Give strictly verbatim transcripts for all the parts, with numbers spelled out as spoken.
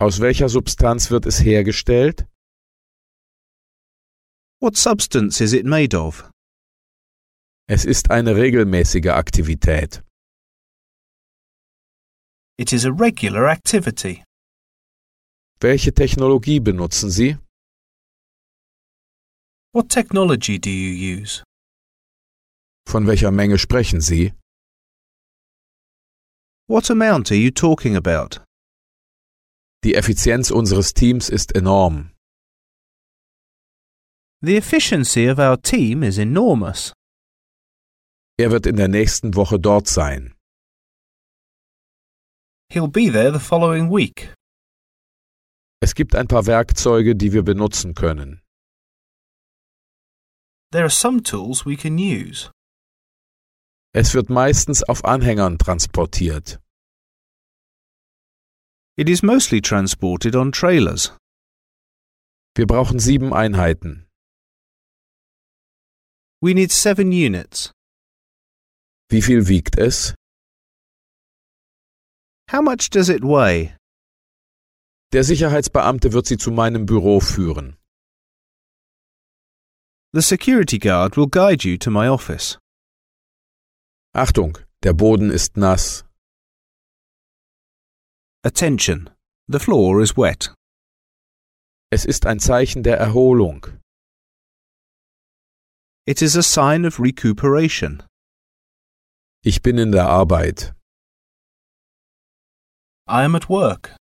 Aus welcher Substanz wird es hergestellt? What substance is it made of? Es ist eine regelmäßige Aktivität. It is a regular activity. Welche Technologie benutzen Sie? What technology do you use? Von welcher Menge sprechen Sie? What amount are you talking about? Die Effizienz unseres Teams ist enorm. The efficiency of our team is enormous. Er wird in der nächsten Woche dort sein. He'll be there the following week. Es gibt ein paar Werkzeuge, die wir benutzen können. There are some tools we can use. Es wird meistens auf Anhängern transportiert. It is mostly transported on trailers. Wir brauchen sieben Einheiten. We need seven units. Wie viel wiegt es? How much does it weigh? Der Sicherheitsbeamte wird Sie zu meinem Büro führen. The security guard will guide you to my office. Achtung, der Boden ist nass. Attention, the floor is wet. Es ist ein Zeichen der Erholung. It is a sign of recuperation. Ich bin in der Arbeit. I am at work.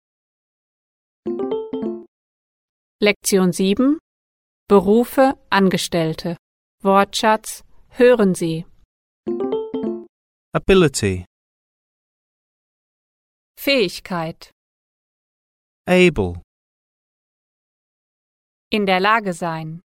Lektion sieben. Berufe, Angestellte. Wortschatz. Hören Sie. Ability. Fähigkeit. Able. In der Lage sein.